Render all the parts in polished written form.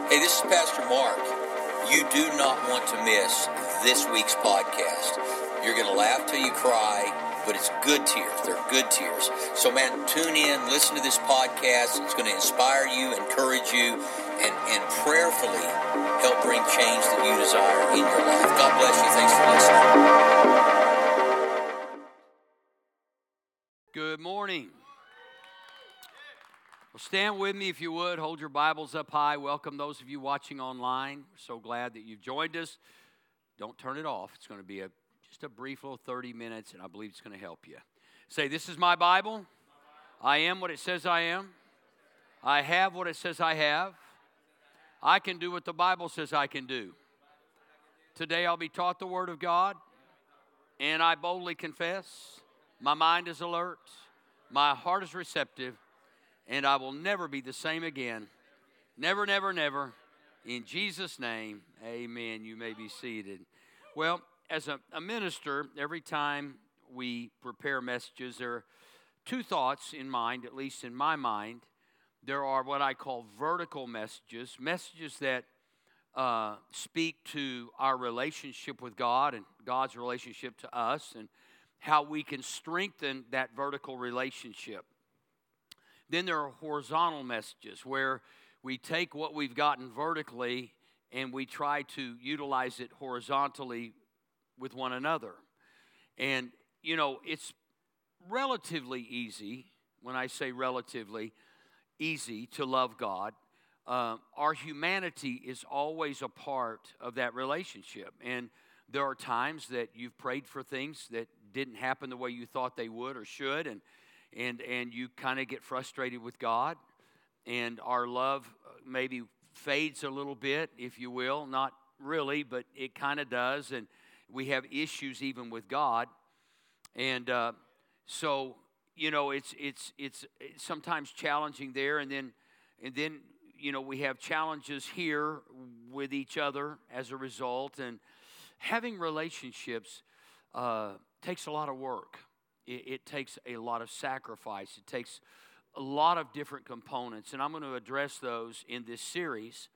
Hey, this is Pastor Mark. You do not want to miss this week's podcast. You're going to laugh till you cry, but it's good tears. They're good tears. So, man, tune in, listen to this podcast. It's going to inspire you, encourage you, and prayerfully help bring change that you desire in your life. God bless you. Thanks for listening. Good morning. Well, stand with me if you would. Hold your Bibles up high. Welcome those of you watching online. We're so glad that you've joined us. Don't turn it off. It's going to be just a brief little 30 minutes, and I believe it's going to help you. Say, this is my Bible. I am what it says I am. I have what it says I have. I can do what the Bible says I can do. Today I'll be taught the Word of God, and I boldly confess. My mind is alert. My heart is receptive. And I will never be the same again. Never, never, never. In Jesus' name, amen. You may be seated. Well, as a minister, every time we prepare messages, there are two thoughts in mind, at least in my mind. There are what I call vertical messages, messages that speak to our relationship with God and God's relationship to us and how we can strengthen that vertical relationship. Then there are horizontal messages where we take what we've gotten vertically and we try to utilize it horizontally with one another. And, you know, it's relatively easy, when I say relatively easy, to love God. Our humanity is always a part of that relationship. And there are times that you've prayed for things that didn't happen the way you thought they would or should, and you kind of get frustrated with God, and our love maybe fades a little bit, if you will. Not really, but it kind of does, and we have issues even with God. And so, you know, it's sometimes challenging there, and then you know, we have challenges here with each other as a result. And having relationships takes a lot of work. It takes a lot of sacrifice. It takes a lot of different components, and I'm going to address those in this series.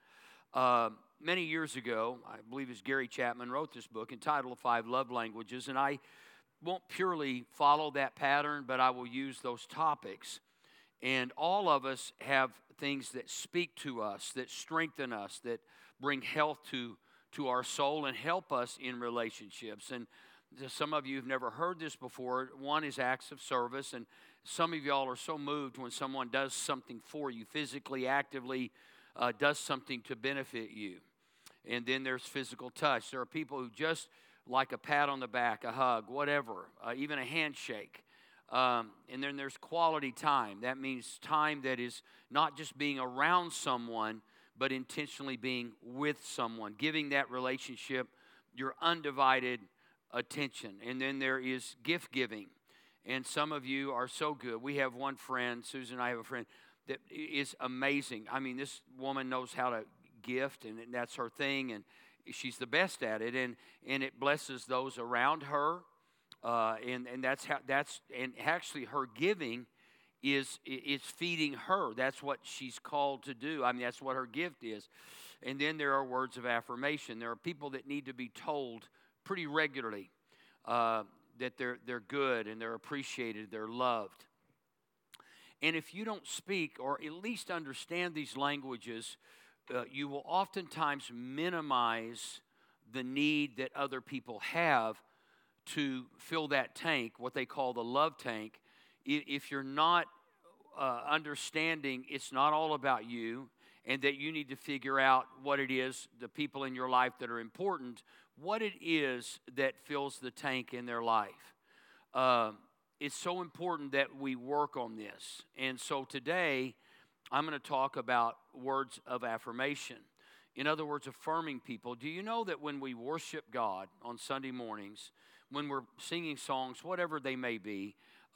Many years ago, I believe it's Gary Chapman wrote this book entitled 5 Love Languages, and I won't purely follow that pattern, but I will use those topics. And all of us have things that speak to us, that strengthen us, that bring health to our soul and help us in relationships. And some of you have never heard this before. One is acts of service, and some of y'all are so moved when someone does something for you, physically, actively does something to benefit you. And then there's physical touch. There are people who just like a pat on the back, a hug, whatever, even a handshake. And then there's quality time. That means time that is not just being around someone, but intentionally being with someone, giving that relationship your undivided attention. And then there is gift giving, and some of you are so good. We have one friend, Susan and I have a friend that is amazing. I mean, this woman knows how to gift, and that's her thing, and she's the best at it, and it blesses those around her, and that's actually her giving is feeding her. That's what she's called to do. I mean, that's what her gift is. And then there are words of affirmation. There are people that need to be told pretty regularly that they're good and they're appreciated, they're loved. And if you don't speak or at least understand these languages, you will oftentimes minimize the need that other people have to fill that tank, what they call the love tank. If you're not understanding it's not all about you, and that you need to figure out what it is, the people in your life that are important, what it is that fills the tank in their life. It's so important that we work on this. And so today, I'm going to talk about words of affirmation. In other words, affirming people. Do you know that when we worship God on Sunday mornings, when we're singing songs, whatever they may be,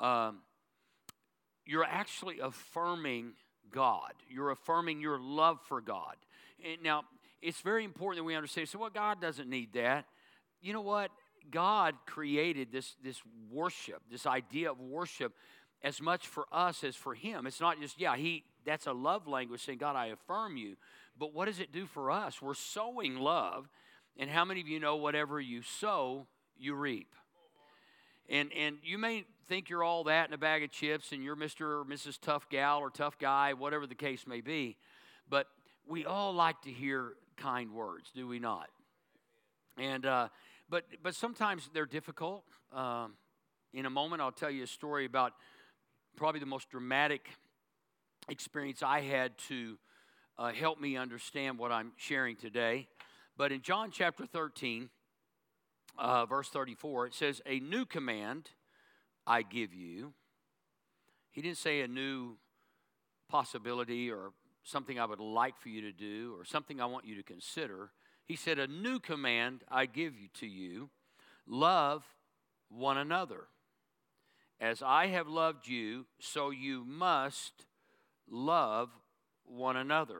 you're actually affirming God. You're affirming your love for God. And now, it's very important that we understand, so, well, God doesn't need that. You know what? God created this worship, this idea of worship as much for us as for him. It's not just, that's a love language saying, God, I affirm you. But what does it do for us? We're sowing love. And how many of you know whatever you sow, you reap? And you may think you're all that in a bag of chips and you're Mr. or Mrs. Tough Gal or Tough Guy, whatever the case may be. But we all like to hear kind words, do we not? And but sometimes they're difficult. In a moment, I'll tell you a story about probably the most dramatic experience I had to help me understand what I'm sharing today. But in John chapter 13, verse 34, it says, "A new command I give you." He didn't say a new possibility or something I would like for you to do or something I want you to consider. He said, "A new command I give you to you, love one another. As I have loved you, so you must love one another.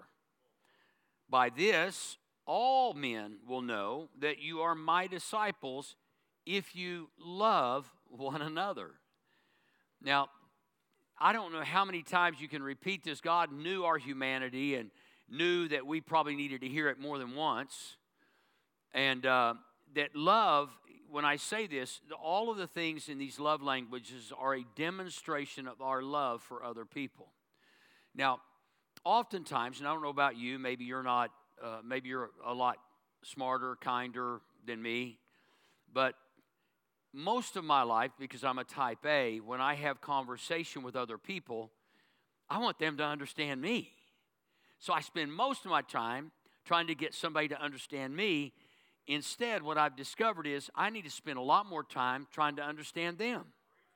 By this, all men will know that you are my disciples if you love one another." Now, I don't know how many times you can repeat this. God knew our humanity and knew that we probably needed to hear it more than once. And that love, when I say this, all of the things in these love languages are a demonstration of our love for other people. Now, oftentimes, and I don't know about you, maybe you're not, maybe you're a lot smarter, kinder than me, but most of my life, because I'm a type A, when I have conversation with other people, I want them to understand me. So I spend most of my time trying to get somebody to understand me. Instead, what I've discovered is I need to spend a lot more time trying to understand them.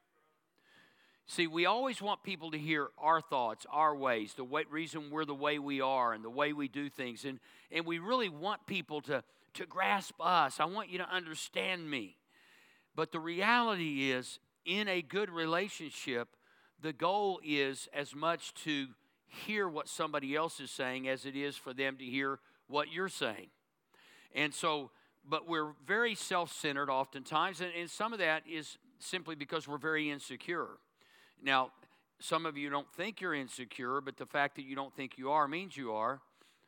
See, we always want people to hear our thoughts, our ways, the reason we're the way we are and the way we do things. And we really want people to grasp us. I want you to understand me. But the reality is, in a good relationship, the goal is as much to hear what somebody else is saying as it is for them to hear what you're saying. And so, but we're very self-centered oftentimes, and some of that is simply because we're very insecure. Now, some of you don't think you're insecure, but the fact that you don't think you are means you are.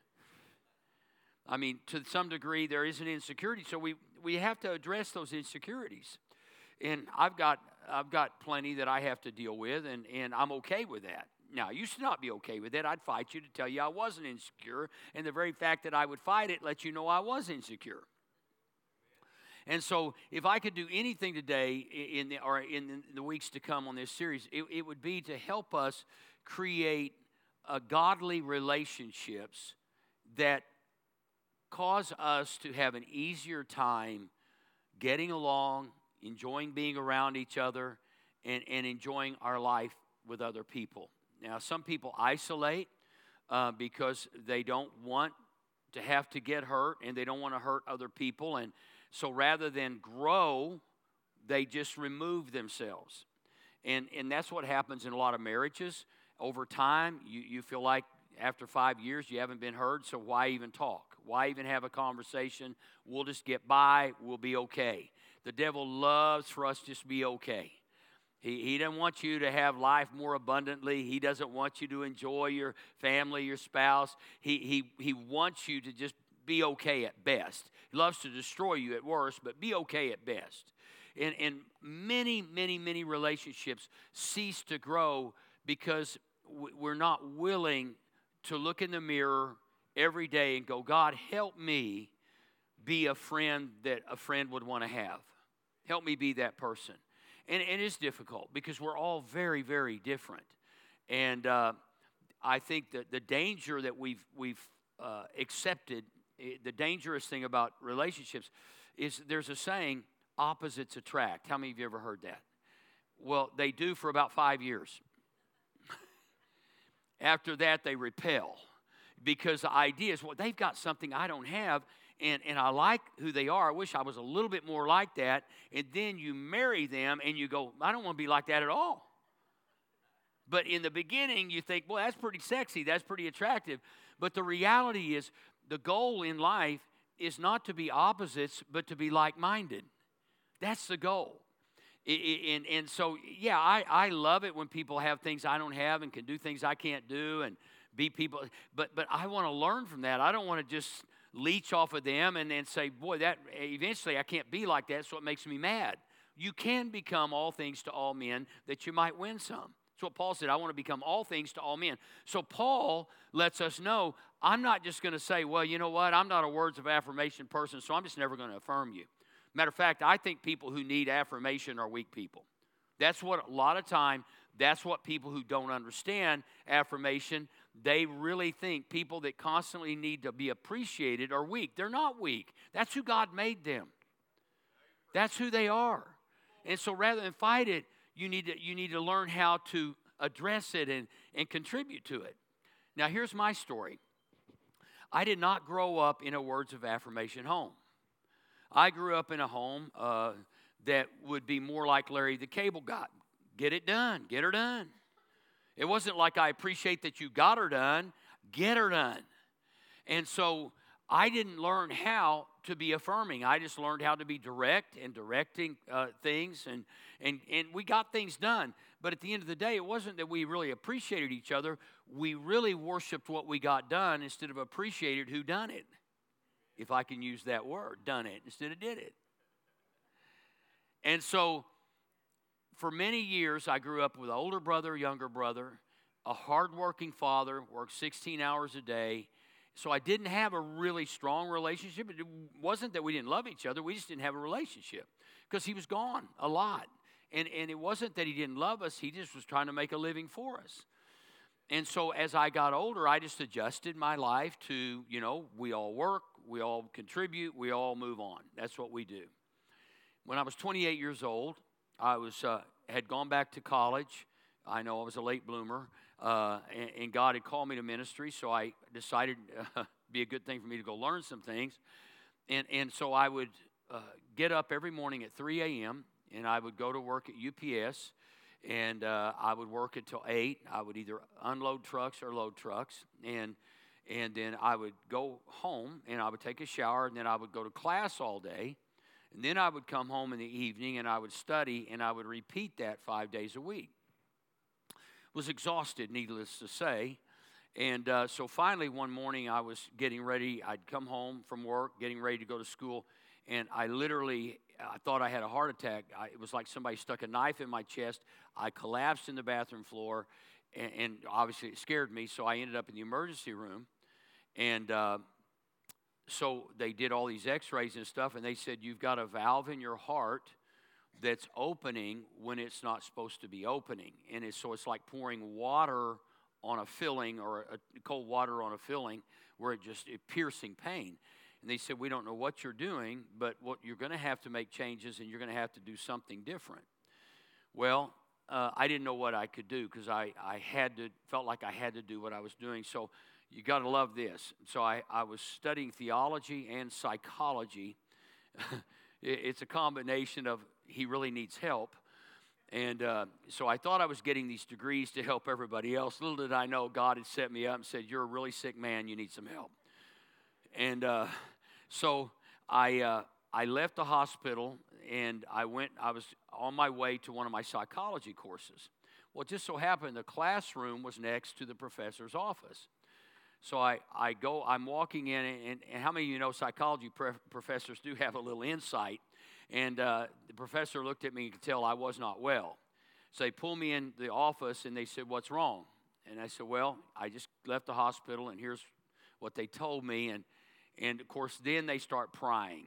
I mean, to some degree, there is an insecurity, so we have to address those insecurities. And I've got plenty that I have to deal with, and I'm okay with that. Now, I used to not be okay with that. I'd fight you to tell you I wasn't insecure, and the very fact that I would fight it lets you know I was insecure. And so if I could do anything today in the weeks to come on this series, it would be to help us create godly relationships that cause us to have an easier time getting along, enjoying being around each other, and enjoying our life with other people. Now, some people isolate because they don't want to have to get hurt and they don't want to hurt other people. And so rather than grow, they just remove themselves. And that's what happens in a lot of marriages. Over time, you feel like after 5 years you haven't been heard, so why even talk? Why even have a conversation? We'll just get by. We'll be okay. The devil loves for us to just be okay. He doesn't want you to have life more abundantly. He doesn't want you to enjoy your family, your spouse. He wants you to just be okay at best. He loves to destroy you at worst, but be okay at best. And many relationships cease to grow because we're not willing to look in the mirror every day and go, God, help me be a friend that a friend would want to have. Help me be that person. And it is difficult because we're all very, very different. And I think that the danger that we've accepted, the dangerous thing about relationships is there's a saying, opposites attract. How many of you ever heard that? Well, they do for about 5 years. After that, they repel. Because the idea is, well, they've got something I don't have, and I like who they are. I wish I was a little bit more like that. And then you marry them, and you go, I don't want to be like that at all. But in the beginning, you think, well, that's pretty sexy. That's pretty attractive. But the reality is, the goal in life is not to be opposites, but to be like-minded. That's the goal. And so, yeah, I love it when people have things I don't have and can do things I can't do and be people. But I want to learn from that. I don't want to just leech off of them and then say, boy, that eventually I can't be like that, so it makes me mad. You can become all things to all men that you might win some. That's what Paul said. I want to become all things to all men. So Paul lets us know, I'm not just going to say, well, you know what, I'm not a words of affirmation person, so I'm just never going to affirm you. Matter of fact, I think people who need affirmation are weak people. That's what a lot of time, that's what people who don't understand affirmation, they really think people that constantly need to be appreciated are weak. They're not weak. That's who God made them. That's who they are. And so rather than fight it, you need to learn how to address it and contribute to it. Now, here's my story. I did not grow up in a words of affirmation home. I grew up in a home that would be more like Larry the Cable Guy. Get it done. Get her done. It wasn't like I appreciate that you got her done. Get her done. And so I didn't learn how to be affirming. I just learned how to be direct and directing things, and we got things done. But at the end of the day, it wasn't that we really appreciated each other. We really worshiped what we got done instead of appreciated who done it. If I can use that word, done it, instead of did it. And so for many years, I grew up with an older brother, younger brother, a hardworking father, worked 16 hours a day. So I didn't have a really strong relationship. It wasn't that we didn't love each other. We just didn't have a relationship because he was gone a lot. And it wasn't that he didn't love us. He just was trying to make a living for us. And so as I got older, I just adjusted my life to, we all work, we all contribute, we all move on. That's what we do. When I was 28 years old, I had gone back to college. I know I was a late bloomer, and God had called me to ministry, so I decided it'd be a good thing for me to go learn some things. And so I would get up every morning at 3 a.m., and I would go to work at UPS, and I would work until 8. I would either unload trucks or load trucks, and then I would go home, and I would take a shower, and then I would go to class all day. And then I would come home in the evening, and I would study, and I would repeat that 5 days a week. Was exhausted, needless to say. And so finally one morning I was getting ready. I'd come home from work, getting ready to go to school, and I thought I had a heart attack. It was like somebody stuck a knife in my chest. I collapsed in the bathroom floor, and obviously it scared me, so I ended up in the emergency room. And so they did all these x-rays and stuff, and they said, you've got a valve in your heart that's opening when it's not supposed to be opening. And so it's like pouring water on a filling, or cold water on a filling, where it's piercing pain. And they said, we don't know what you're doing, but what you're going to have to make changes, and you're going to have to do something different. Well, I didn't know what I could do because I felt like I had to do what I was doing. So you got to love this. So I was studying theology and psychology. It's a combination of he really needs help. And so I thought I was getting these degrees to help everybody else. Little did I know God had set me up and said, you're a really sick man, you need some help. And so I left the hospital, and I was on my way to one of my psychology courses. Well, it just so happened the classroom was next to the professor's office. So I'm walking in, and how many of you know psychology professors do have a little insight? And the professor looked at me and could tell I was not well. So they pulled me in the office, and they said, what's wrong? And I said, well, I just left the hospital, and here's what they told me. And of course, then they start prying.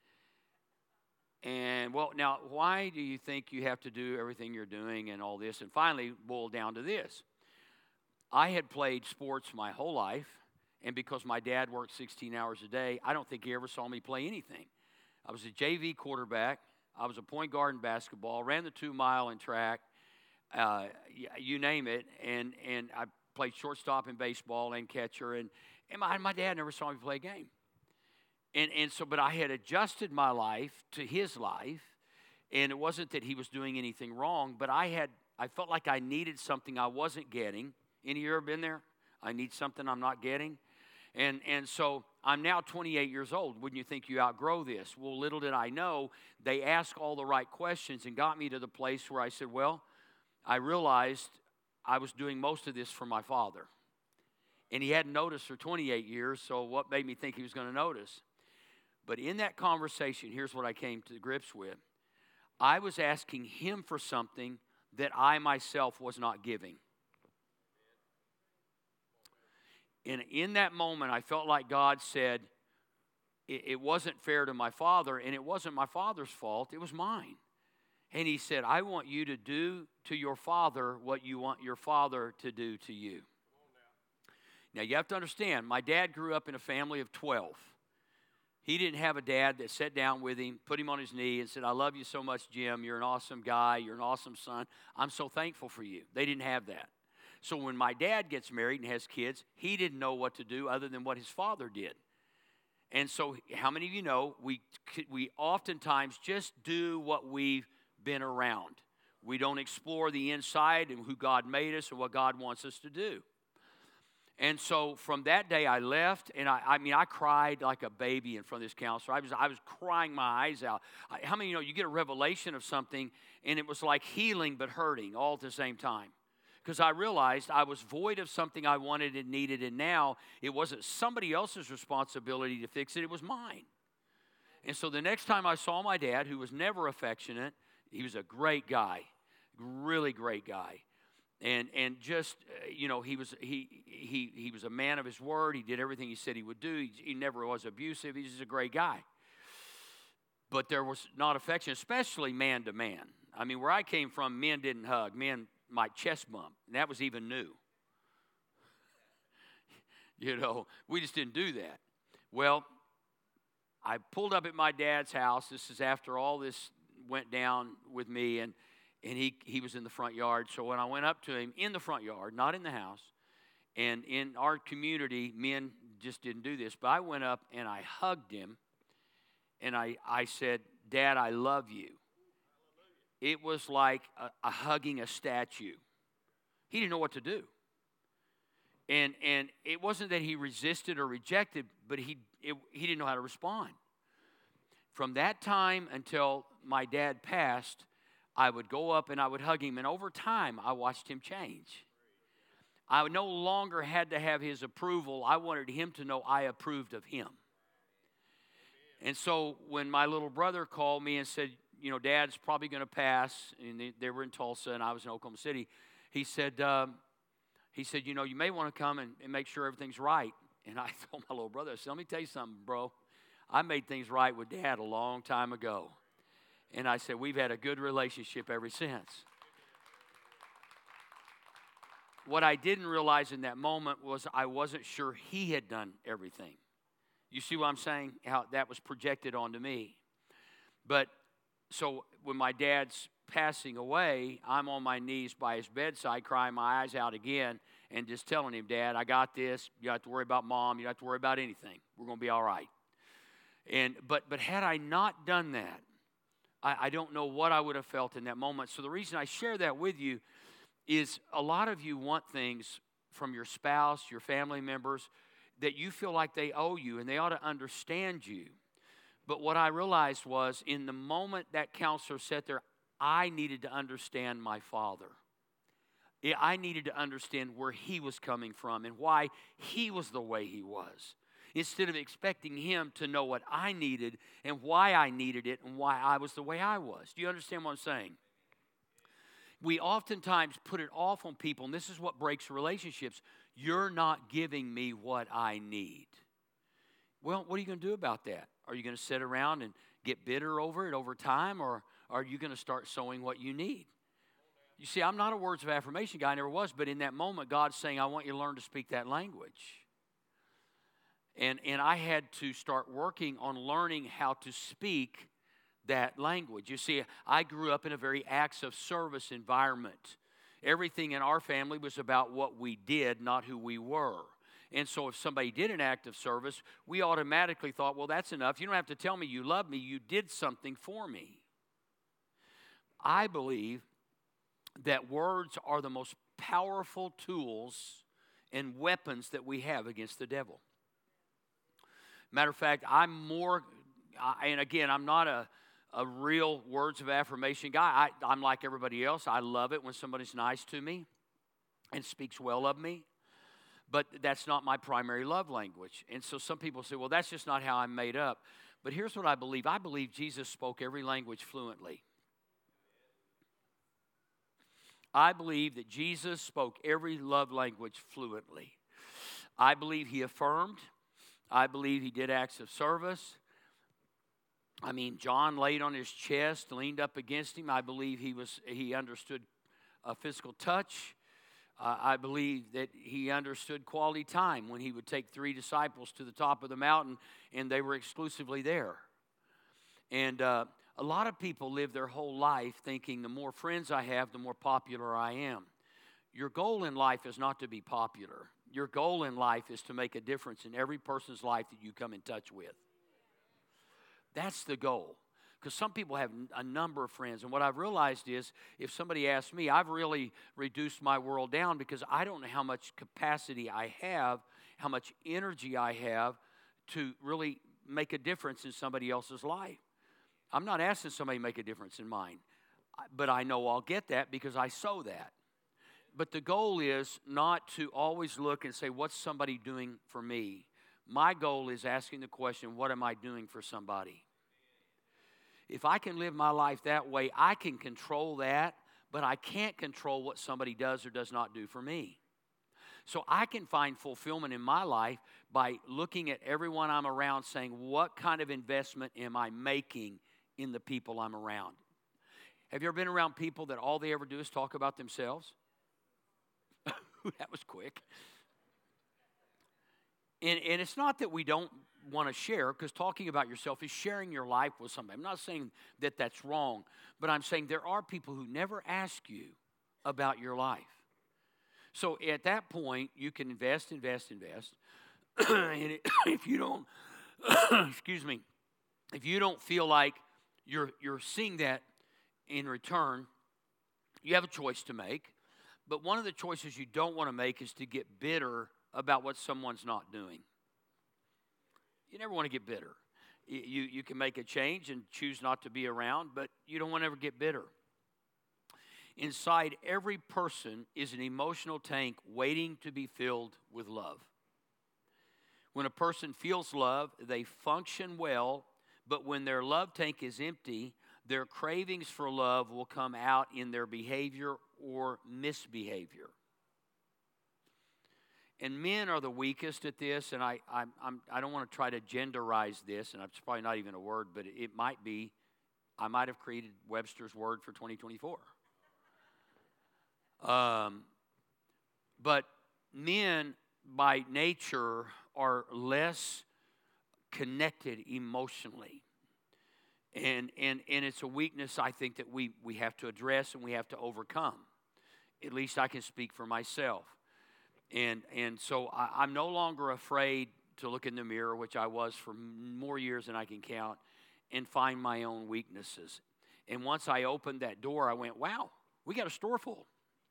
And, well, now, why do you think you have to do everything you're doing and all this? And finally, boiled down to this. I had played sports my whole life, and because my dad worked 16 hours a day, I don't think he ever saw me play anything. I was a JV quarterback. I was a point guard in basketball, ran the 2-mile in track, you name it, and I played shortstop in baseball and catcher, and my dad never saw me play a game. And so, but I had adjusted my life to his life, and it wasn't that he was doing anything wrong, but I felt like I needed something I wasn't getting. Any of you ever been there? I need something I'm not getting. And so I'm now 28 years old. Wouldn't you think you outgrow this? Well, little did I know, they asked all the right questions and got me to the place where I said, well, I realized I was doing most of this for my father. And he hadn't noticed for 28 years, so what made me think he was going to notice? But in that conversation, here's what I came to grips with. I was asking him for something that I myself was not giving. And in that moment, I felt like God said, it wasn't fair to my father, and it wasn't my father's fault, it was mine. And he said, I want you to do to your father what you want your father to do to you. Now, you have to understand, my dad grew up in a family of 12. He didn't have a dad that sat down with him, put him on his knee, and said, I love you so much, Jim. You're an awesome guy. You're an awesome son. I'm so thankful for you. They didn't have that. So when my dad gets married and has kids, he didn't know what to do other than what his father did. And so how many of you know we oftentimes just do what we've been around. We don't explore the inside and who God made us and what God wants us to do. And so from that day I left, and I cried like a baby in front of this counselor. I was crying my eyes out. How many of you know you get a revelation of something, and it was like healing but hurting all at the same time? Because I realized I was void of something I wanted and needed, and now it wasn't somebody else's responsibility to fix it, it was mine. And so the next time I saw my dad, who was never affectionate, he was a great guy, really great guy. And just, he was a man of his word. He did everything he said he would do. He never was abusive. He's just a great guy. But there was not affection, especially man to man. I mean, where I came from, men didn't hug. Men might chest bump, and that was even new. We just didn't do that. Well, I pulled up at my dad's house. This is after all this went down with me, and he was in the front yard. So when I went up to him in the front yard, not in the house, and in our community, men just didn't do this, but I went up and I hugged him, and I said, Dad, I love you. It was like a hugging a statue. He didn't know what to do. And it wasn't that he resisted or rejected, but he didn't know how to respond. From that time until my dad passed, I would go up and I would hug him, and over time, I watched him change. I no longer had to have his approval. I wanted him to know I approved of him. And so when my little brother called me and said, Dad's probably going to pass, and they were in Tulsa, and I was in Oklahoma City, he said, you may want to come and make sure everything's right. And I told my little brother, I said, let me tell you something, bro. I made things right with Dad a long time ago. And I said, we've had a good relationship ever since. What I didn't realize in that moment was I wasn't sure he had done everything. You see what I'm saying? How that was projected onto me. But so when my dad's passing away, I'm on my knees by his bedside, crying my eyes out again, and just telling him, Dad, I got this. You don't have to worry about Mom. You don't have to worry about anything. We're going to be all right. But had I not done that, I don't know what I would have felt in that moment. So the reason I share that with you is a lot of you want things from your spouse, your family members, that you feel like they owe you, and they ought to understand you. But what I realized was, in the moment that counselor sat there, I needed to understand my father. I needed to understand where he was coming from and why he was the way he was, instead of expecting him to know what I needed and why I needed it and why I was the way I was. Do you understand what I'm saying? We oftentimes put it off on people, and this is what breaks relationships. You're not giving me what I need. Well, what are you going to do about that? Are you going to sit around and get bitter over it over time, or are you going to start sowing what you need? You see, I'm not a words of affirmation guy, I never was, but in that moment, God's saying, I want you to learn to speak that language. And I had to start working on learning how to speak that language. You see, I grew up in a very acts of service environment. Everything in our family was about what we did, not who we were. And so if somebody did an act of service, we automatically thought, well, that's enough. You don't have to tell me you love me. You did something for me. I believe that words are the most powerful tools and weapons that we have against the devil. Matter of fact, and again, I'm not a real words of affirmation guy. I'm like everybody else. I love it when somebody's nice to me and speaks well of me. But that's not my primary love language. And so some people say, well, that's just not how I'm made up. But here's what I believe. I believe Jesus spoke every language fluently. I believe that Jesus spoke every love language fluently. I believe he affirmed. I believe he did acts of service. I mean, John laid on his chest, leaned up against him. I believe he understood physical touch. I believe that he understood quality time when he would take 3 disciples to the top of the mountain and they were exclusively there. And a lot of people live their whole life thinking the more friends I have, the more popular I am. Your goal in life is not to be popular. Your goal in life is to make a difference in every person's life that you come in touch with. That's the goal. Because some people have a number of friends. And what I've realized is if somebody asks me, I've really reduced my world down because I don't know how much capacity I have, how much energy I have to really make a difference in somebody else's life. I'm not asking somebody to make a difference in mine. But I know I'll get that because I sow that. But the goal is not to always look and say, what's somebody doing for me? My goal is asking the question, what am I doing for somebody? If I can live my life that way, I can control that, but I can't control what somebody does or does not do for me. So I can find fulfillment in my life by looking at everyone I'm around saying, what kind of investment am I making in the people I'm around? Have you ever been around people that all they ever do is talk about themselves? That was quick. And it's not that we don't want to share, because talking about yourself is sharing your life with somebody. I'm not saying that that's wrong, but I'm saying there are people who never ask you about your life. So at that point, you can invest. And if you don't, excuse me, if you don't feel like you're seeing that in return, you have a choice to make. But one of the choices you don't want to make is to get bitter about what someone's not doing. You never want to get bitter. You can make a change and choose not to be around, but you don't want to ever get bitter. Inside every person is an emotional tank waiting to be filled with love. When a person feels love, they function well, but when their love tank is empty, their cravings for love will come out in their behavior or misbehavior. And men are the weakest at this, and I don't want to try to genderize this, and it's probably not even a word, but it might be. I might have created Webster's word for 2024. But men, by nature, are less connected emotionally. And it's a weakness, I think, that we have to address and we have to overcome. At least I can speak for myself. And so I'm no longer afraid to look in the mirror, which I was for more years than I can count, and find my own weaknesses. And once I opened that door, I went, wow, we got a store full.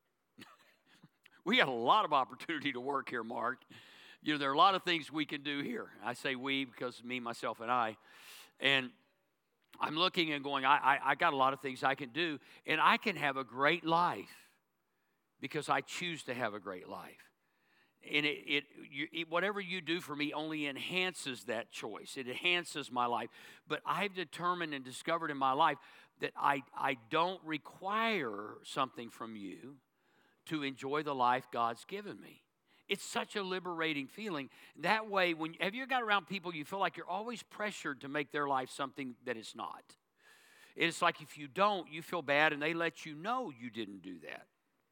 We got a lot of opportunity to work here, Mark. You know, there are a lot of things we can do here. I say we because me, myself, and I. And I'm looking and going, I got a lot of things I can do, and I can have a great life because I choose to have a great life. And whatever you do for me only enhances that choice. It enhances my life. But I've determined and discovered in my life that I don't require something from you to enjoy the life God's given me. It's such a liberating feeling. That way, have you ever got around people you feel like you're always pressured to make their life something that it's not? It's like if you don't, you feel bad, and they let you know you didn't do that.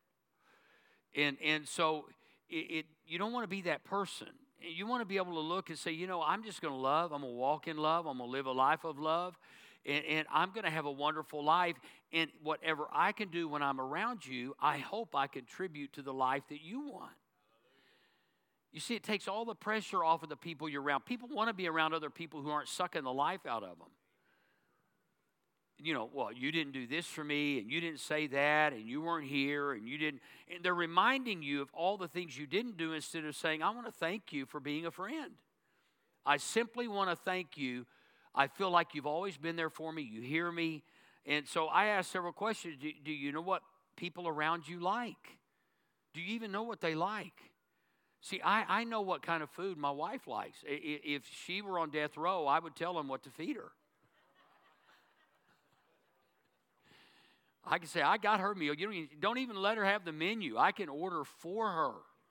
And so you don't want to be that person. You want to be able to look and say, you know, I'm just going to love. I'm going to walk in love. I'm going to live a life of love. And I'm going to have a wonderful life. And whatever I can do when I'm around you, I hope I contribute to the life that you want. You see, it takes all the pressure off of the people you're around. People want to be around other people who aren't sucking the life out of them. You know, well, you didn't do this for me, and you didn't say that, and you weren't here, and you didn't. And they're reminding you of all the things you didn't do instead of saying, I want to thank you for being a friend. I simply want to thank you. I feel like you've always been there for me. You hear me. And so I asked several questions. Do you know what people around you like? Do you even know what they like? See, I know what kind of food my wife likes. If she were on death row, I would tell them what to feed her. I can say, I got her meal. You don't even let her have the menu. I can order for her.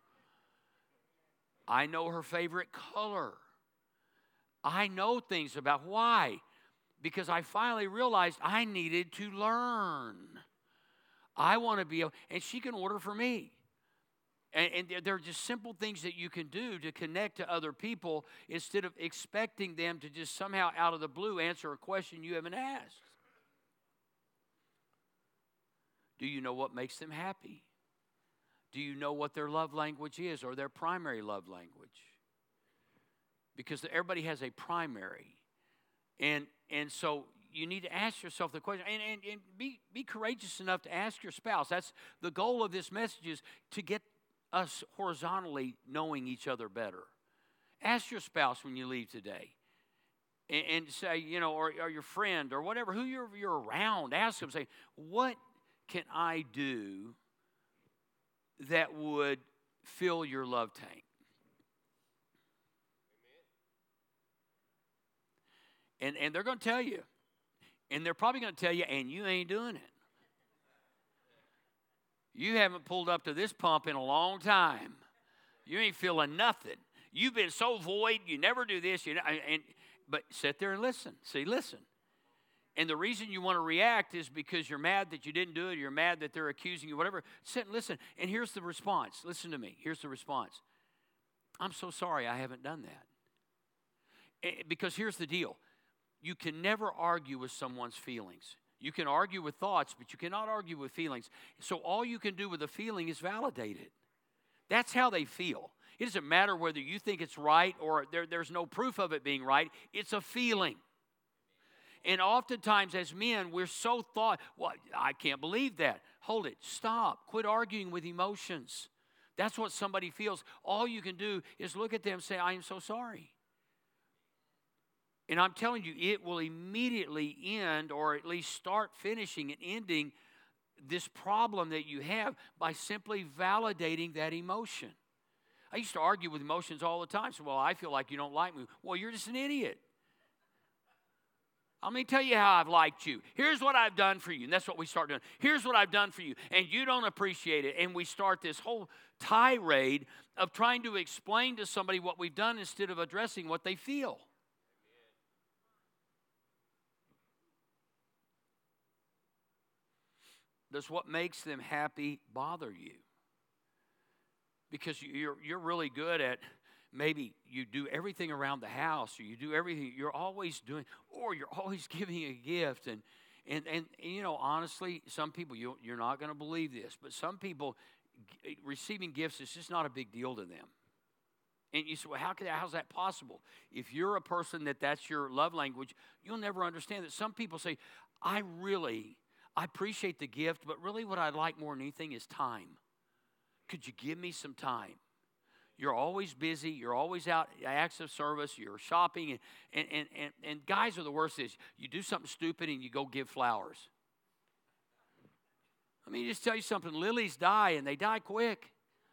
I know her favorite color. I know things about why. Because I finally realized I needed to learn. I want to be, and she can order for me. And there are just simple things that you can do to connect to other people instead of expecting them to just somehow out of the blue answer a question you haven't asked. Do you know what makes them happy? Do you know what their love language is or their primary love language? Because everybody has a primary. And so you need to ask yourself the question and be courageous enough to ask your spouse. That's the goal of this message, is to get us horizontally knowing each other better. Ask your spouse when you leave today. And say, or your friend or whatever, who you're around, ask them, say, what can I do that would fill your love tank? And they're going to tell you. And they're probably going to tell you, and you ain't doing it. You haven't pulled up to this pump in a long time. You ain't feeling nothing. You've been so void, you never do this. But sit there and listen. See, listen. And the reason you want to react is because you're mad that you didn't do it, or you're mad that they're accusing you, whatever. Sit and listen. And here's the response. Listen to me. Here's the response. I'm so sorry I haven't done that. Because here's the deal. You can never argue with someone's feelings. You can argue with thoughts, but you cannot argue with feelings. So all you can do with a feeling is validate it. That's how they feel. It doesn't matter whether you think it's right or there's no proof of it being right. It's a feeling. And oftentimes as men, we're so well, I can't believe that. Hold it. Stop. Quit arguing with emotions. That's what somebody feels. All you can do is look at them and say, I am so sorry. And I'm telling you, it will immediately end, or at least start finishing and ending this problem that you have by simply validating that emotion. I used to argue with emotions all the time. So, well, I feel like you don't like me. Well, you're just an idiot. Let me tell you how I've liked you. Here's what I've done for you. And that's what we start doing. Here's what I've done for you. And you don't appreciate it. And we start this whole tirade of trying to explain to somebody what we've done instead of addressing what they feel. Does what makes them happy bother you? Because you're really good at, maybe you do everything around the house, or you do everything you're always doing, or you're always giving a gift. And honestly, some people, you're not going to believe this, but some people, receiving gifts is just not a big deal to them. And you say, well, how's that possible? If you're a person that's your love language, you'll never understand that. Some people say, I appreciate the gift, but really what I'd like more than anything is time. Could you give me some time? You're always busy. You're always out, acts of service. You're shopping. And guys are the worst. Is you do something stupid and you go give flowers. Let me just tell you something. Lilies die, and they die quick.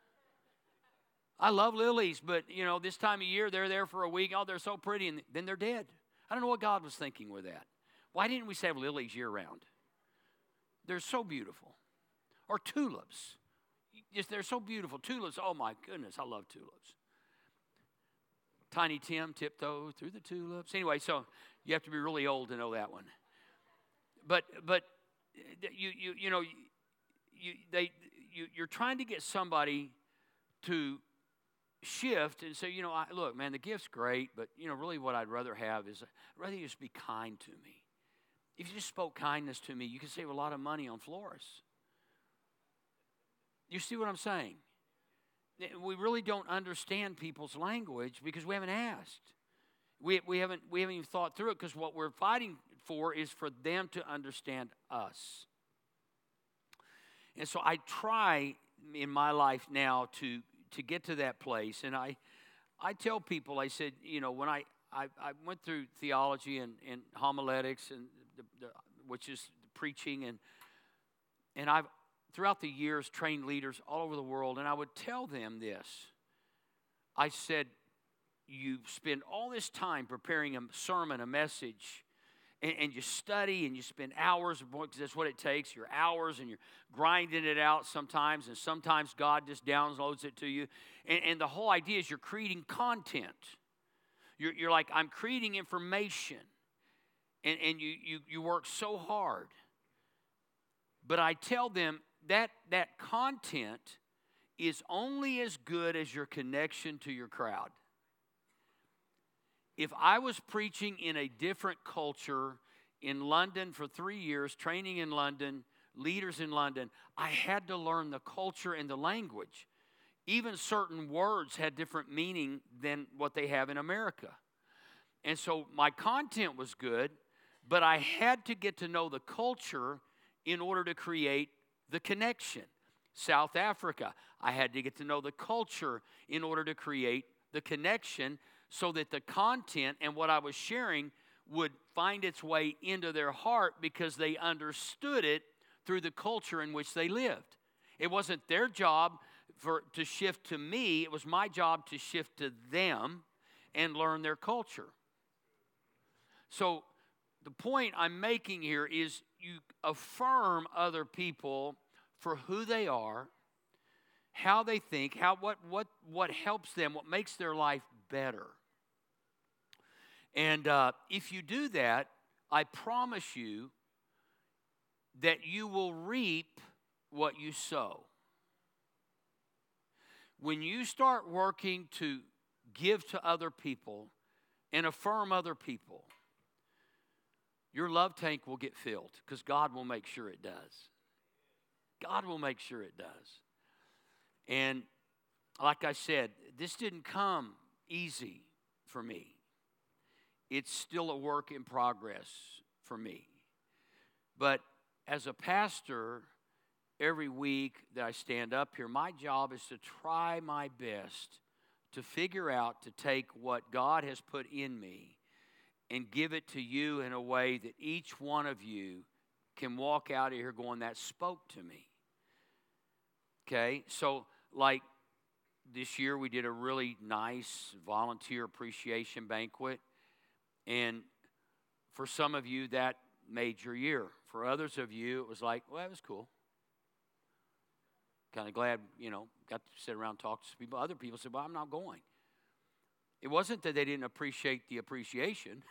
I love lilies, but, this time of year, they're there for a week. Oh, they're so pretty, and then they're dead. I don't know what God was thinking with that. Why didn't we have lilies year-round? They're so beautiful. Or tulips. They're so beautiful. Tulips, oh my goodness, I love tulips. Tiny Tim tiptoed through the tulips. Anyway, so you have to be really old to know that one. But you're trying to get somebody to shift and say, look, man, the gift's great, but really what I'd rather have is I'd rather you just be kind to me. If you just spoke kindness to me, you could save a lot of money on florists. You see what I'm saying? We really don't understand people's language because we haven't asked. We haven't even thought through it, because what we're fighting for is for them to understand us. And so I try in my life now to get to that place, and I tell people, I said, when I went through theology and homiletics, and which is preaching, and I've throughout the years trained leaders all over the world, and I would tell them this. I said, you spend all this time preparing a sermon, a message, and you study and you spend hours, because that's what it takes, your hours, and you're grinding it out sometimes, and sometimes God just downloads it to you. And the whole idea is you're creating content. You're like, I'm creating information, and you work so hard. But I tell them that content is only as good as your connection to your crowd. If I was preaching in a different culture in London for 3 years, training in London, leaders in London, I had to learn the culture and the language. Even certain words had different meaning than what they have in America. And so my content was good, but I had to get to know the culture in order to create the connection. South Africa, I had to get to know the culture in order to create the connection, so that the content and what I was sharing would find its way into their heart, because they understood it through the culture in which they lived. It wasn't their job to shift to me. It was my job to shift to them and learn their culture. So the point I'm making here is you affirm other people for who they are, how they think, what helps them, what makes their life better. And if you do that, I promise you that you will reap what you sow. When you start working to give to other people and affirm other people, your love tank will get filled, because God will make sure it does. God will make sure it does. And like I said, this didn't come easy for me. It's still a work in progress for me. But as a pastor, every week that I stand up here, my job is to try my best to figure out, to take what God has put in me and give it to you in a way that each one of you can walk out of here going, that spoke to me. Okay? So, like this year, we did a really nice volunteer appreciation banquet. And for some of you, that made your year. For others of you, it was like, well, that was cool. Kind of glad, got to sit around and talk to some people. Other people said, well, I'm not going. It wasn't that they didn't appreciate the appreciation.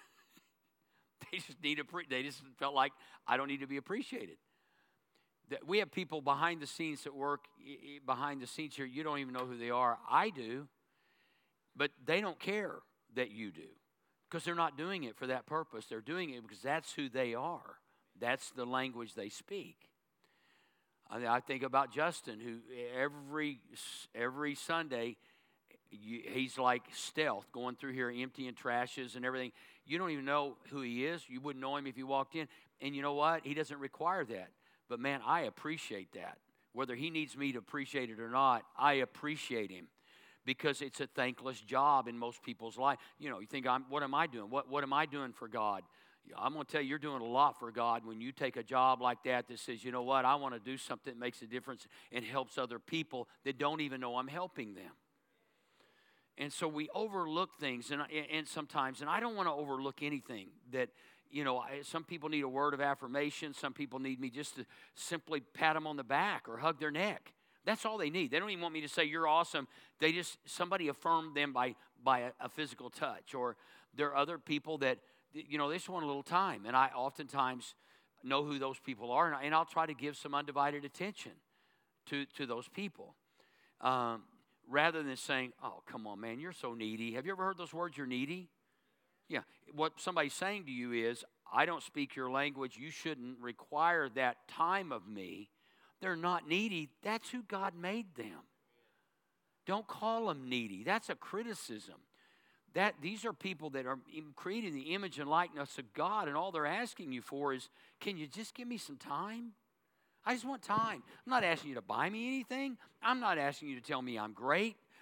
They just felt like, I don't need to be appreciated. We have people behind the scenes that work behind the scenes here. You don't even know who they are. I do. But they don't care that you do, because they're not doing it for that purpose. They're doing it because that's who they are. That's the language they speak. I think about Justin, who every Sunday, he's like stealth, going through here emptying trashes and everything. You don't even know who he is. You wouldn't know him if you walked in. And you know what? He doesn't require that. But man, I appreciate that. Whether he needs me to appreciate it or not, I appreciate him. Because it's a thankless job in most people's life. You think, what am I doing? What am I doing for God? I'm going to tell you, you're doing a lot for God when you take a job like that says, you know what, I want to do something that makes a difference and helps other people that don't even know I'm helping them. And so we overlook things, and sometimes, and I don't want to overlook anything that, some people need a word of affirmation. Some people need me just to simply pat them on the back or hug their neck. That's all they need. They don't even want me to say, you're awesome. Somebody affirmed them by a physical touch. Or there are other people that, they just want a little time. And I oftentimes know who those people are, and I'll try to give some undivided attention to those people. Rather than saying, oh, come on, man, you're so needy. Have you ever heard those words, you're needy? Yeah. What somebody's saying to you is, I don't speak your language. You shouldn't require that time of me. They're not needy. That's who God made them. Don't call them needy. That's a criticism. These are people that are creating the image and likeness of God, and all they're asking you for is, can you just give me some time? I just want time. I'm not asking you to buy me anything. I'm not asking you to tell me I'm great.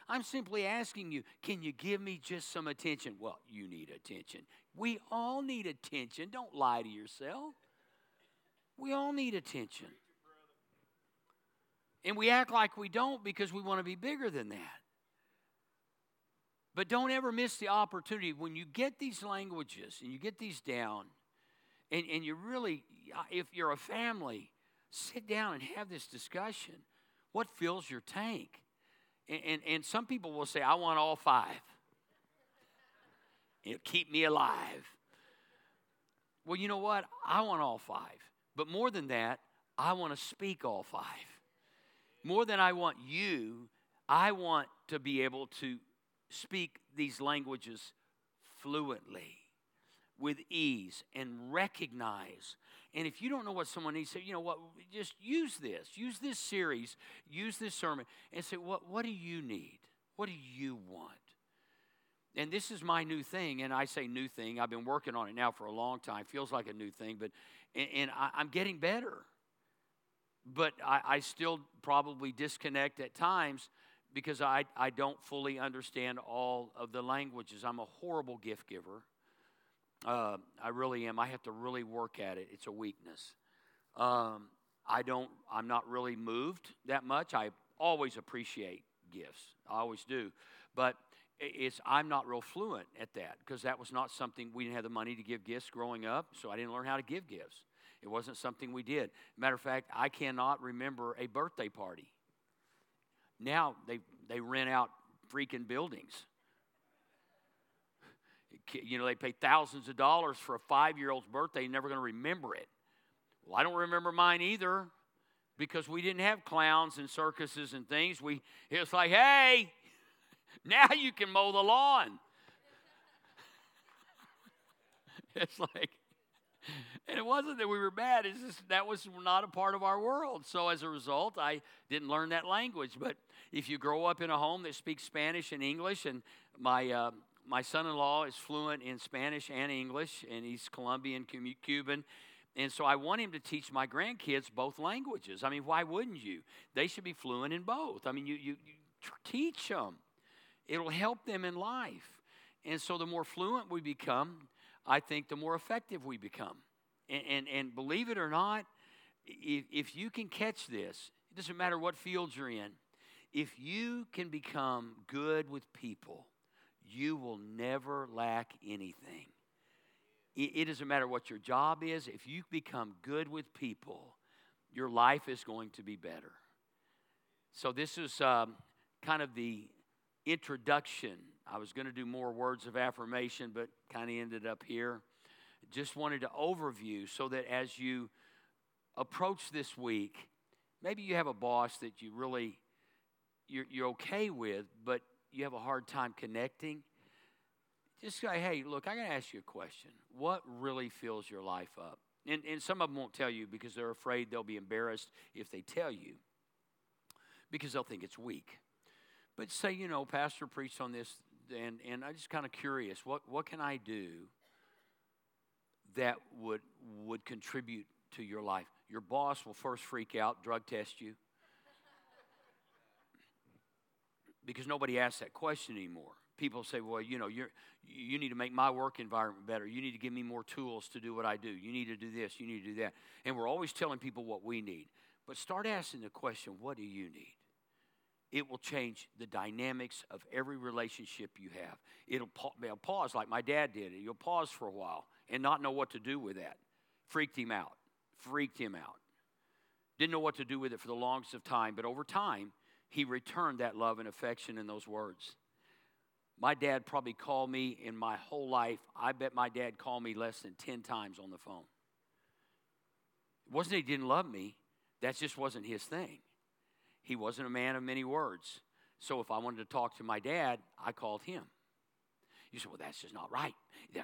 I'm simply asking you, can you give me just some attention? Well, you need attention. We all need attention. Don't lie to yourself. We all need attention. And we act like we don't because we want to be bigger than that. But don't ever miss the opportunity when you get these languages and you get these down, and you really, if you're a family, sit down and have this discussion. What fills your tank? And some people will say, I want all 5. It'll keep me alive. Well, you know what? I want all 5. But more than that, I want to speak all 5. More than I want you, I want to be able to speak these languages fluently, with ease, and recognize. And if you don't know what someone needs, say, you know what, just use this series, use this sermon, and say, what do you need? What do you want? And this is my new thing, and I say new thing. I've been working on it now for a long time. Feels like a new thing, but I'm getting better. But I still probably disconnect at times because I don't fully understand all of the languages. I'm a horrible gift giver. I really am. I have to really work at it. It's a weakness. I'm not really moved that much. I always appreciate gifts. I always do. But I'm not real fluent at that because that was not something, we didn't have the money to give gifts growing up, so I didn't learn how to give gifts. It wasn't something we did. Matter of fact, I cannot remember a birthday party. Now they rent out freaking buildings. You know, they pay thousands of dollars for a 5-year-old's birthday. You're never going to remember it. Well, I don't remember mine either because we didn't have clowns and circuses and things. It was like, hey, now you can mow the lawn. It's like, and it wasn't that we were bad. It's just that was not a part of our world. So as a result, I didn't learn that language. But if you grow up in a home that speaks Spanish and English, and my son-in-law is fluent in Spanish and English, and he's Colombian, Cuban. And so I want him to teach my grandkids both languages. I mean, why wouldn't you? They should be fluent in both. I mean, you teach them. It'll help them in life. And so the more fluent we become, I think the more effective we become. And believe it or not, if you can catch this, it doesn't matter what field you're in, if you can become good with people, you will never lack anything. It doesn't matter what your job is. If you become good with people, your life is going to be better. So this is kind of the introduction. I was going to do more words of affirmation, but kind of ended up here. Just wanted to overview so that as you approach this week, maybe you have a boss that you're okay with, but you have a hard time connecting. Just say, hey, look, I got to ask you a question. What really fills your life up? And some of them won't tell you because they're afraid they'll be embarrassed if they tell you because they'll think it's weak. But say, you know, Pastor preached on this, and I'm just kind of curious, what can I do that would contribute to your life? Your boss will first freak out, drug test you. Because nobody asks that question anymore. People say, well, you know, you need to make my work environment better. You need to give me more tools to do what I do. You need to do this. You need to do that. And we're always telling people what we need. But start asking the question, what do you need? It will change the dynamics of every relationship you have. It'll pause like my dad did. You'll pause for a while and not know what to do with that. Freaked him out. Didn't know what to do with it for the longest of time. But over time, he returned that love and affection in those words. My dad probably called me in my whole life. I bet my dad called me less than 10 times on the phone. It wasn't that he didn't love me. That just wasn't his thing. He wasn't a man of many words. So if I wanted to talk to my dad, I called him. You say, well, that's just not right.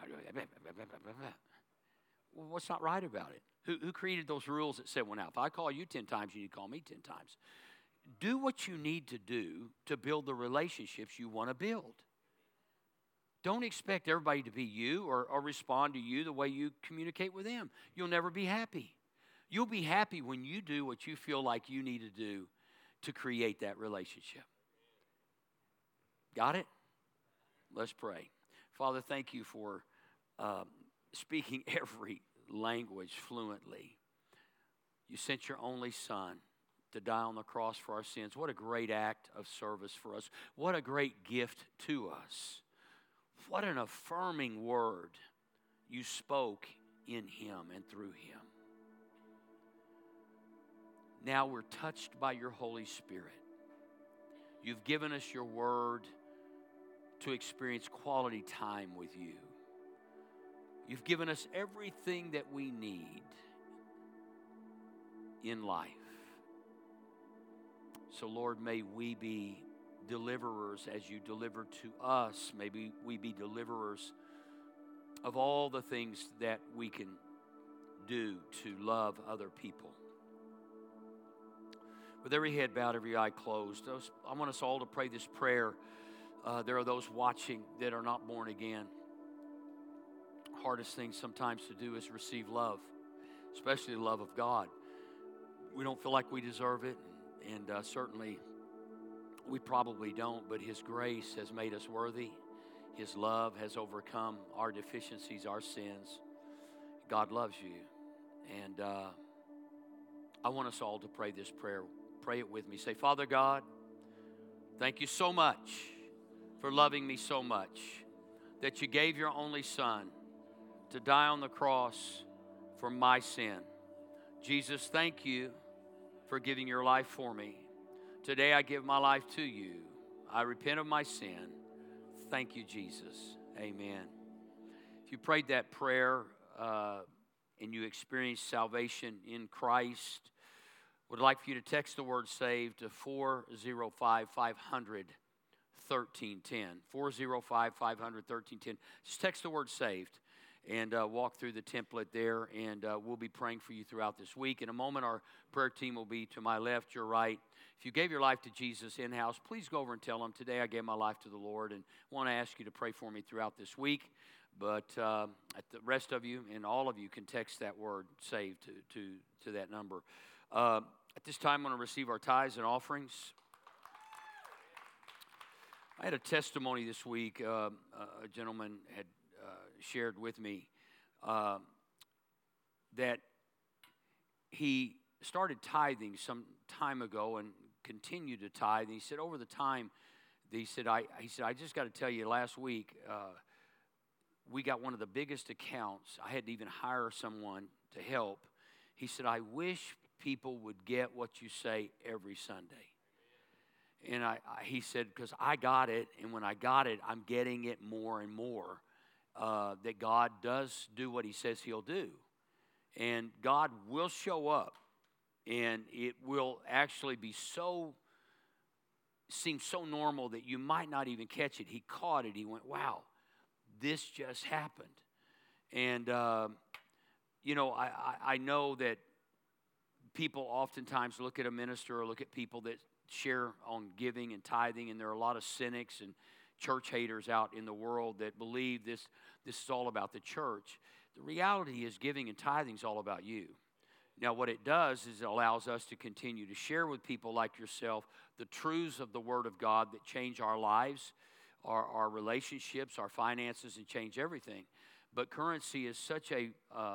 Well, what's not right about it? Who created those rules that said, well, now, if I call you 10 times, you need to call me 10 times. Do what you need to do to build the relationships you want to build. Don't expect everybody to be you or respond to you the way you communicate with them. You'll never be happy. You'll be happy when you do what you feel like you need to do to create that relationship. Got it? Let's pray. Father, thank you for speaking every language fluently. You sent your only Son to die on the cross for our sins. What a great act of service for us. What a great gift to us. What an affirming word you spoke in him and through him. Now we're touched by your Holy Spirit. You've given us your word to experience quality time with you. You've given us everything that we need in life. So, Lord, may we be deliverers as you deliver to us. Maybe we be deliverers of all the things that we can do to love other people. With every head bowed, every eye closed, I want us all to pray this prayer. There are those watching that are not born again. Hardest thing sometimes to do is receive love, especially the love of God. We don't feel like we deserve it, and certainly we probably don't, but His grace has made us worthy. His love has overcome our deficiencies, our sins. God loves you, and I want us all to pray this prayer. Pray it with me. Say, Father God, thank you so much for loving me so much that you gave your only Son to die on the cross for my sin. Jesus, thank you for giving your life for me. Today I give my life to you. I repent of my sin. Thank you, Jesus. Amen. If you prayed that prayer and you experienced salvation in Christ, would like for you to text the word SAVE to 405-500-1310. 405-500-1310. Just text the word SAVED and walk through the template there, and we'll be praying for you throughout this week. In a moment, our prayer team will be to my left, your right. If you gave your life to Jesus in-house, please go over and tell them, today I gave my life to the Lord, and want to ask you to pray for me throughout this week. But the rest of you and all of you can text that word SAVED to that number. At this time, I'm going to receive our tithes and offerings. I had a testimony this week. A gentleman had shared with me that he started tithing some time ago and continued to tithe. And he said over the time, he said, I just got to tell you, last week we got one of the biggest accounts. I had to even hire someone to help. He said, I wish people would get what you say every Sunday. And he said, because I got it, and when I got it, I'm getting it more and more, that God does do what he says he'll do. And God will show up, and it will actually be seem so normal that you might not even catch it. He caught it. He went, wow, this just happened. And, I know that people oftentimes look at a minister or look at people that share on giving and tithing, and there are a lot of cynics and church haters out in the world that believe this is all about the church. The reality is giving and tithing is all about you. Now, what it does is it allows us to continue to share with people like yourself the truths of the Word of God that change our lives, our relationships, our finances, and change everything. But currency is such a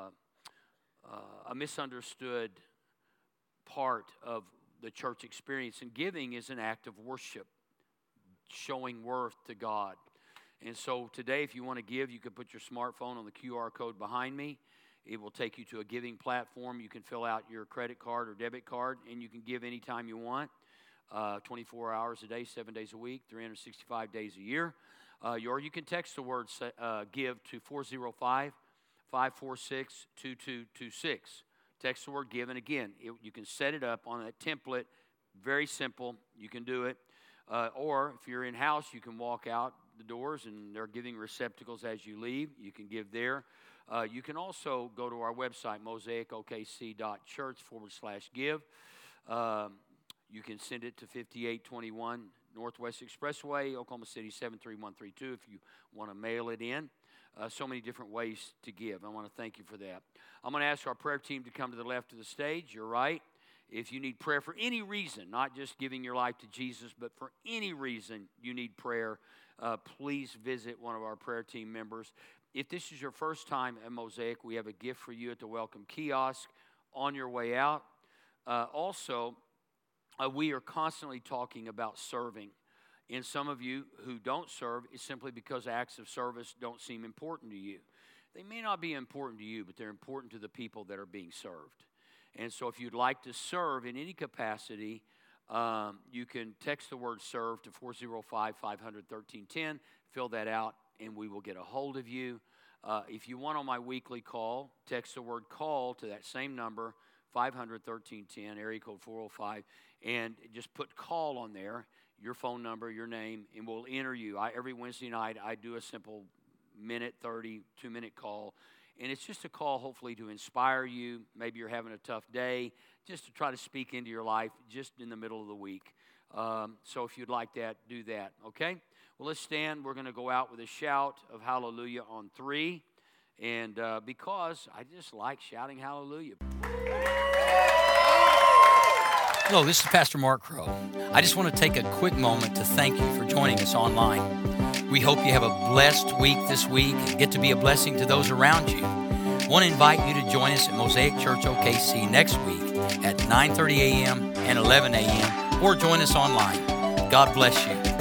misunderstood part of the church experience, and giving is an act of worship, showing worth to God. And so today, if you want to give, you can put your smartphone on the QR code behind me. It will take you to a giving platform. You can fill out your credit card or debit card, and you can give anytime you want, 24 hours a day, 7 days a week, 365 days a year. Or you can text the word give to 405-546-2226. Text the word give, and again, you can set it up on that template. Very simple. You can do it. Or if you're in-house, you can walk out the doors, and they're giving receptacles as you leave. You can give there. You can also go to our website, mosaicokc.church/give. You can send it to 5821 Northwest Expressway, Oklahoma City 73132 if you want to mail it in. So many different ways to give. I want to thank you for that. I'm going to ask our prayer team to come to the left of the stage, your right, If you need prayer for any reason, not just giving your life to Jesus, but for any reason you need prayer, please visit one of our prayer team members. If this is your first time at Mosaic, we have a gift for you at the welcome kiosk on your way out. Also, we are constantly talking about serving. And some of you who don't serve is simply because acts of service don't seem important to you. They may not be important to you, but they're important to the people that are being served. And so if you'd like to serve in any capacity, you can text the word serve to 405-500-1310. Fill that out, and we will get a hold of you. If you want on my weekly call, text the word call to that same number, 500-1310, area code 405, and just put call on there, your phone number, your name, and we'll enter you. Every Wednesday night, I do a simple minute, 30, 2-minute call. And it's just a call, hopefully, to inspire you. Maybe you're having a tough day, just to try to speak into your life just in the middle of the week. So if you'd like that, do that, okay? Well, let's stand. We're going to go out with a shout of hallelujah on 3. And because I just like shouting hallelujah. Hello, this is Pastor Mark Crow. I just want to take a quick moment to thank you for joining us online. We hope you have a blessed week this week and get to be a blessing to those around you. I want to invite you to join us at Mosaic Church OKC next week at 9:30 a.m. and 11 a.m. or join us online. God bless you.